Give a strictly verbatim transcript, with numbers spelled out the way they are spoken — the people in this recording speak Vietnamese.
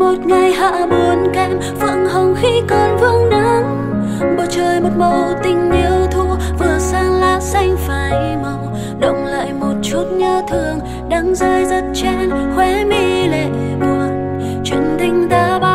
một ngày hạ buồn kem, phượng hồng khi còn vương nắng. Bầu trời một màu tình yêu thu, vừa sang lá xanh phai màu, động lại một chút nhớ thương đang rơi rất trên khóe mi lệ buồn. Chuyện tình ta